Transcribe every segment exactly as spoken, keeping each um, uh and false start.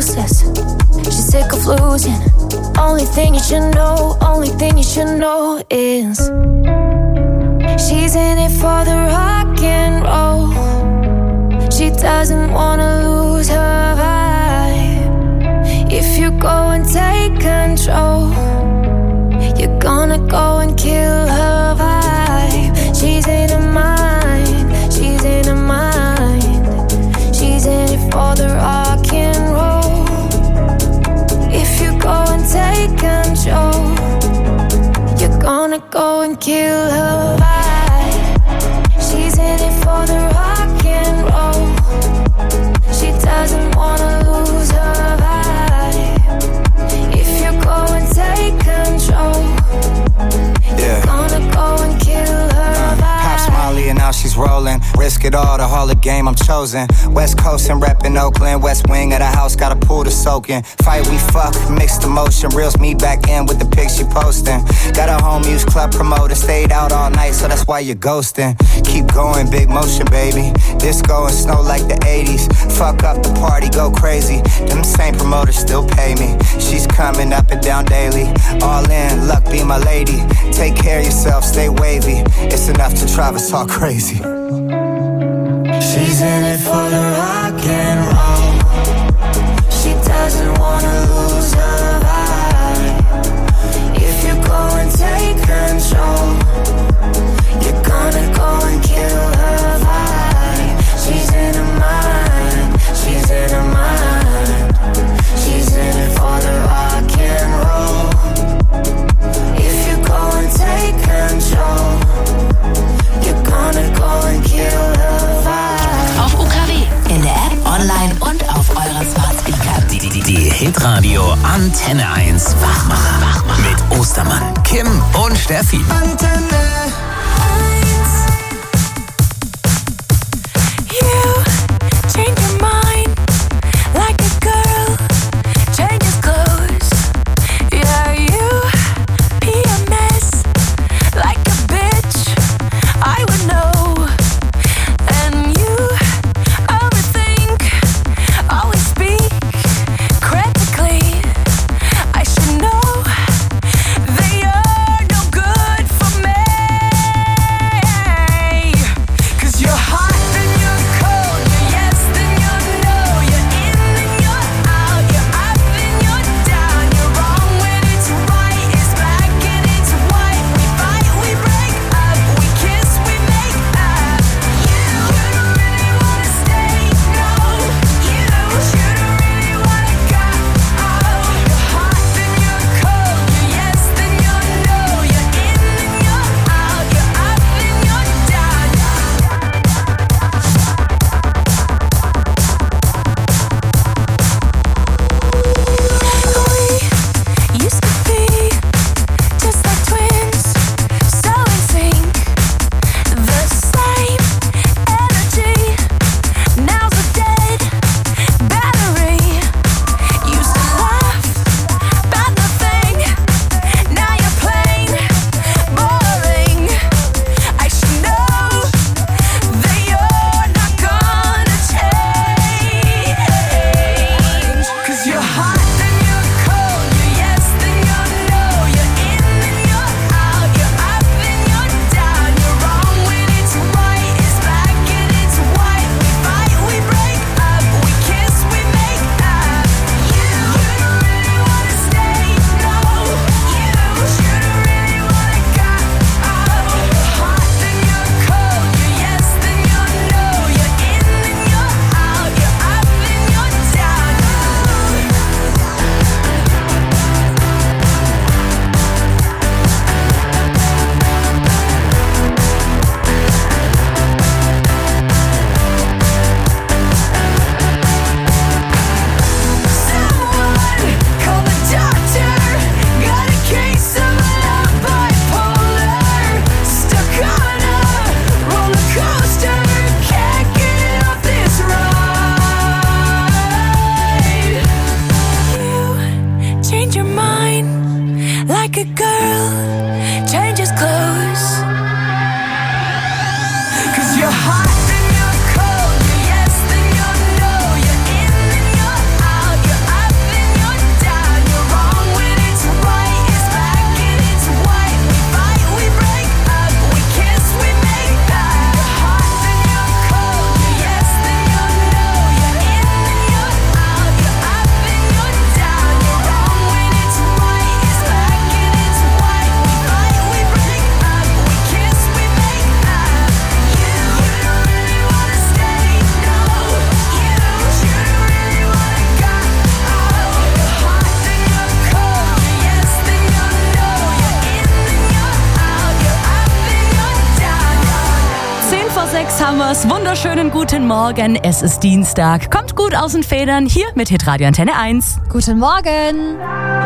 useless. She's sick of losing. Only thing you should know, only thing you should know is she's in it for the rock and roll. She doesn't wanna lose her vibe. If you go and take control, you're gonna go and kill her vibe. She's in her mind, she's in her mind. She's in it for the rock and roll. If you go and take control, you're gonna go and kill her vibe. She's in it for the rock and roll. She doesn't wanna lose her vibe. If you go and take control, you're yeah. gonna go and kill her vibe. Pops Molly and now she's rolling. Risk it all, the Hall of Game I'm chosen. West Coast and reppin' Oakland. West wing of the house, got a pool to soak in. Fight we fuck, mixed emotion. Reels me back in with the pics she posting. Got a home use club promoter. Stayed out all night, so that's why you're ghosting. Keep going, big motion, baby. Disco and snow like the eighties. Fuck up the party, go crazy. Them same promoters still pay me. She's coming up and down daily. All in, luck be my lady. Take care of yourself, stay wavy. It's enough to drive us all crazy. She's in it for the rock and roll. She doesn't wanna lose her vibe. If you go and take control, you're gonna go and kill her vibe. She's in her mind, she's in her mind. She's in it for the rock and roll. If you go and take control, you're gonna go and kill her vibe. Auf U K W, in der App, online und auf eurer Smart Speaker. Die, die, die Hitradio Antenne eins Wachmacher. Wachmacher. Mit Ostermann, Kim und Steffi. Antenne eins. You change your mind like a girl changes clothes. Yeah, you be a mess like a bitch. I would know. And you overthink, always speak critically. I should know that you're no good for me. haben wir's. Wunderschönen guten Morgen. Es ist Dienstag. Kommt gut aus den Federn hier mit Hitradio Antenne eins. Guten Morgen.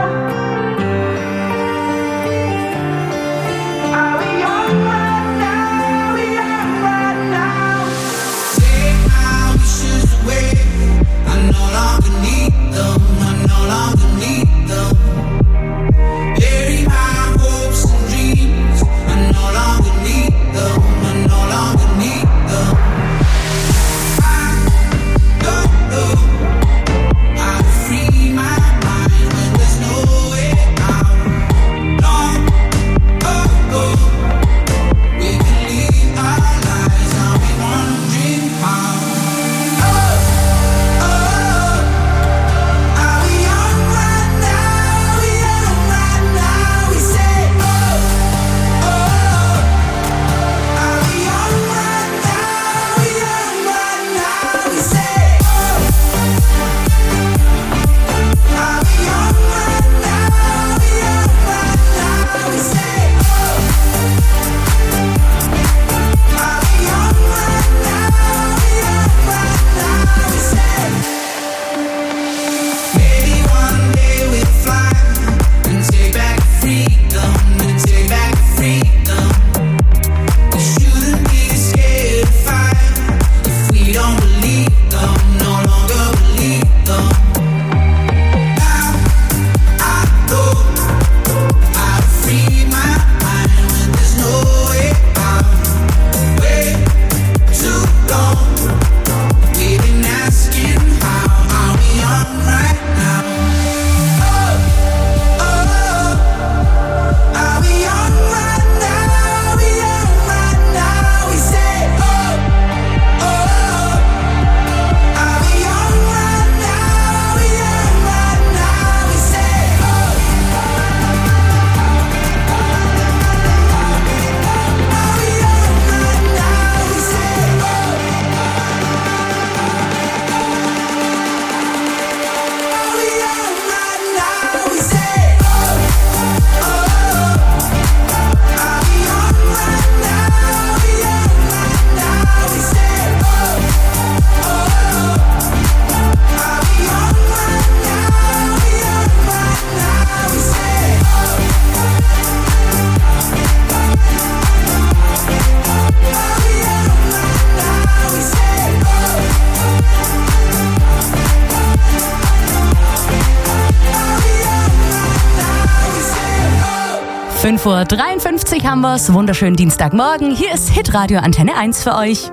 fünf Uhr dreiundfünfzig haben wir's. Wunderschönen Dienstagmorgen. Hier ist Hitradio Antenne eins für euch.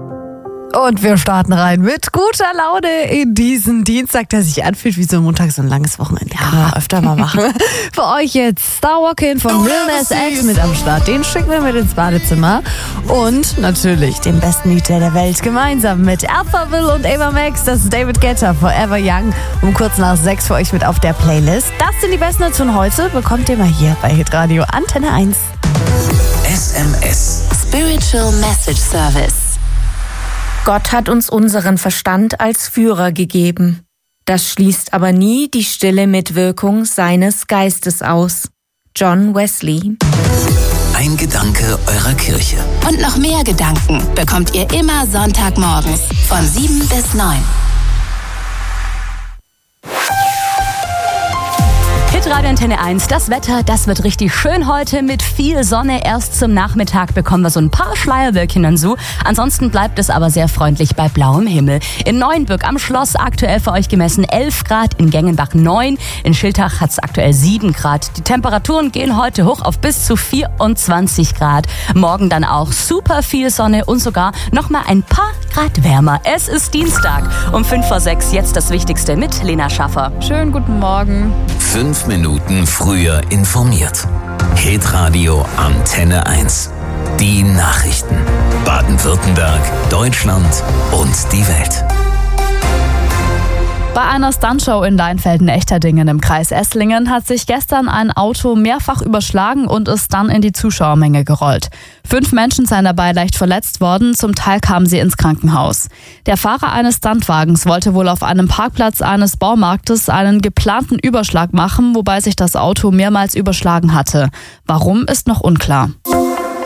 Und wir starten rein mit guter Laune in diesen Dienstag, der sich anfühlt wie so ein Montag, so ein langes Wochenende. Kann man öfter mal machen. Für euch jetzt Star Walking von Lil Nas X mit am Start. Den schicken wir mit ins Badezimmer. Und natürlich den besten D J der Welt gemeinsam mit Alphaville und Ava Max. Das ist David Guetta, Forever Young. Um kurz nach sechs für euch mit auf der Playlist. Das sind die besten Nationen heute. Bekommt ihr mal hier bei Hitradio Antenne eins. S M S. Spiritual Message Service. Gott hat uns unseren Verstand als Führer gegeben. Das schließt aber nie die stille Mitwirkung seines Geistes aus. John Wesley. Ein Gedanke eurer Kirche. Und noch mehr Gedanken bekommt ihr immer Sonntagmorgens von sieben bis neun. Hitradio Antenne eins, das Wetter, das wird richtig schön heute mit viel Sonne. Erst zum Nachmittag bekommen wir so ein paar Schleierwölkchen dazu. Ansonsten bleibt es aber sehr freundlich bei blauem Himmel. In Neuenbürg am Schloss aktuell für euch gemessen elf Grad, in Gengenbach neun, in Schiltach hat es aktuell sieben Grad. Die Temperaturen gehen heute hoch auf bis zu vierundzwanzig Grad. Morgen dann auch super viel Sonne und sogar noch mal ein paar Grad wärmer. Es ist Dienstag um fünf vor sechs. Jetzt das Wichtigste mit Lena Schaffer. Schönen guten Morgen. Fünf Minuten früher informiert. Hitradio Antenne eins. Die Nachrichten. Baden-Württemberg, Deutschland und die Welt. Bei einer Stuntshow in Leinfelden-Echterdingen im Kreis Esslingen hat sich gestern ein Auto mehrfach überschlagen und ist dann in die Zuschauermenge gerollt. Fünf Menschen seien dabei leicht verletzt worden, zum Teil kamen sie ins Krankenhaus. Der Fahrer eines Stuntwagens wollte wohl auf einem Parkplatz eines Baumarktes einen geplanten Überschlag machen, wobei sich das Auto mehrmals überschlagen hatte. Warum, ist noch unklar.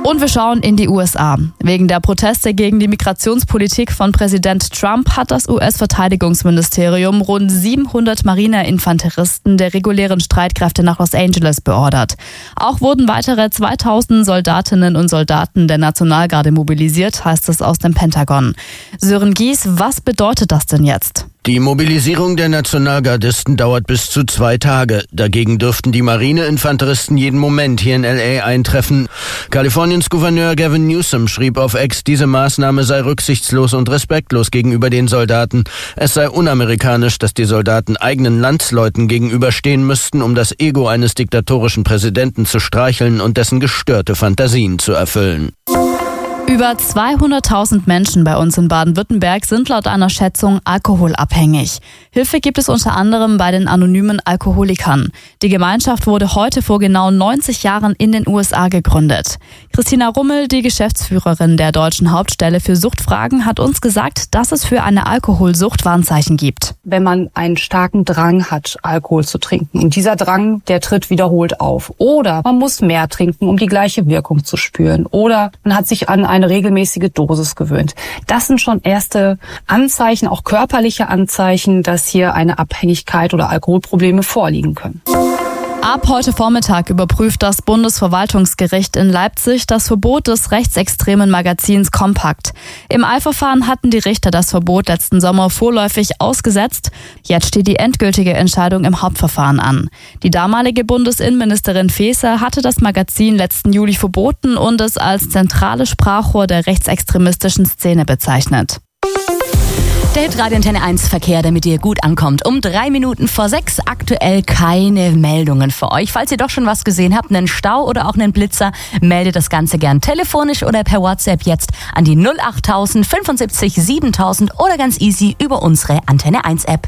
Und wir schauen in die U S A. Wegen der Proteste gegen die Migrationspolitik von Präsident Trump hat das U S-Verteidigungsministerium rund siebenhundert Marineinfanteristen der regulären Streitkräfte nach Los Angeles beordert. Auch wurden weitere zweitausend Soldatinnen und Soldaten der Nationalgarde mobilisiert, heißt es aus dem Pentagon. Sören Gies, was bedeutet das denn jetzt? Die Mobilisierung der Nationalgardisten dauert bis zu zwei Tage. Dagegen dürften die Marineinfanteristen jeden Moment hier in L A eintreffen. Kaliforniens Gouverneur Gavin Newsom schrieb auf X, diese Maßnahme sei rücksichtslos und respektlos gegenüber den Soldaten. Es sei unamerikanisch, dass die Soldaten eigenen Landsleuten gegenüberstehen müssten, um das Ego eines diktatorischen Präsidenten zu streicheln und dessen gestörte Fantasien zu erfüllen. Über zweihunderttausend Menschen bei uns in Baden-Württemberg sind laut einer Schätzung alkoholabhängig. Hilfe gibt es unter anderem bei den anonymen Alkoholikern. Die Gemeinschaft wurde heute vor genau neunzig Jahren in den U S A gegründet. Christina Rummel, die Geschäftsführerin der Deutschen Hauptstelle für Suchtfragen, hat uns gesagt, dass es für eine Alkoholsucht Warnzeichen gibt. Wenn man einen starken Drang hat, Alkohol zu trinken, und dieser Drang, der tritt wiederholt auf. Oder man muss mehr trinken, um die gleiche Wirkung zu spüren. Oder man hat sich an eine regelmäßige Dosis gewöhnt. Das sind schon erste Anzeichen, auch körperliche Anzeichen, dass hier eine Abhängigkeit oder Alkoholprobleme vorliegen können. Ab heute Vormittag überprüft das Bundesverwaltungsgericht in Leipzig das Verbot des rechtsextremen Magazins Kompakt. Im Eilverfahren hatten die Richter das Verbot letzten Sommer vorläufig ausgesetzt. Jetzt steht die endgültige Entscheidung im Hauptverfahren an. Die damalige Bundesinnenministerin Faeser hatte das Magazin letzten Juli verboten und es als zentrale Sprachrohr der rechtsextremistischen Szene bezeichnet. Der Hitradio Antenne eins Verkehr, damit ihr gut ankommt. Um drei Minuten vor sechs aktuell keine Meldungen für euch. Falls ihr doch schon was gesehen habt, einen Stau oder auch einen Blitzer, meldet das Ganze gern telefonisch oder per WhatsApp jetzt an die null acht tausend fünfundsiebzig siebentausend oder ganz easy über unsere Antenne eins App.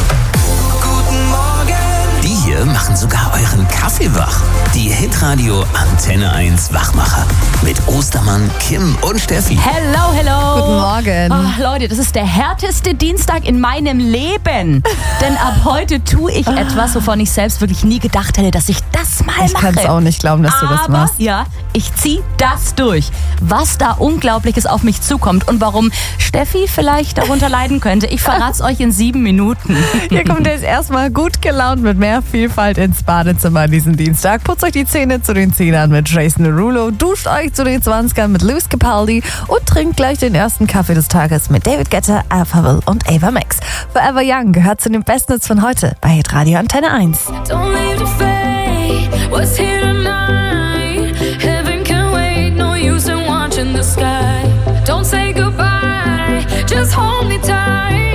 Guten Morgen! Die hier machen sogar euren Kaffee wach. Die Hitradio Antenne eins Wachmacher. Mit Ostermann, Kim und Steffi. Hello, hello. Guten Morgen. Oh, Leute, das ist der härteste Dienstag in meinem Leben. Denn ab heute tue ich etwas, wovon ich selbst wirklich nie gedacht hätte, dass ich das mal Ich mache. kann es auch nicht glauben, dass du Aber, das machst. ja, ich ziehe das durch. Was da Unglaubliches auf mich zukommt und warum Steffi vielleicht darunter leiden könnte, ich verrate es euch in sieben Minuten. Hier kommt ihr jetzt erstmal gut gelaunt mit mehr Vielfalt ins Badezimmer diesen Dienstag. Putzt euch die Zähne zu den Zehnern mit Jason Derulo, duscht euch zu den Zwanzigern mit Lewis Capaldi und trinkt gleich den ersten Kaffee des Tages mit David Guetta, Alphaville und Ava Max. Forever Young gehört zu den Bestnets von heute bei Hitradio Antenne eins. Don't leave the fate, what's here tonight? Heaven can wait, no use in watching the sky. Don't say goodbye, just hold me tight.